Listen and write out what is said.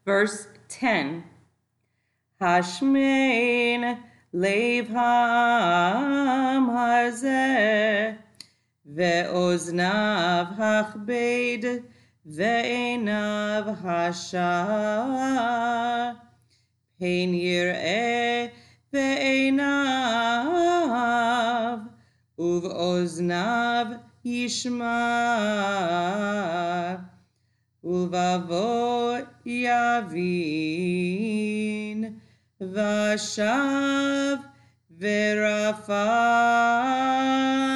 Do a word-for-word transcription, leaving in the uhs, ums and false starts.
Verse ten. Hashmein lev ha'am hazeh, ve'oznav hachbed, ve'enav hashah. Pein yir'eh ve'enav, uve'oznav yishma, ulvavo yavin, vashav verafa.